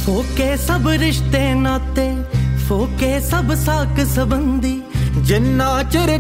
ਫੋਕੇ ਸਭ ਰਿਸ਼ਤੇ ਨਾਤੇ, ਫੋਕੇ ਸਭ ਸਾਕ ਸੰਬੰਧੀ, ਜਿੰਨਾ ਚਿਰ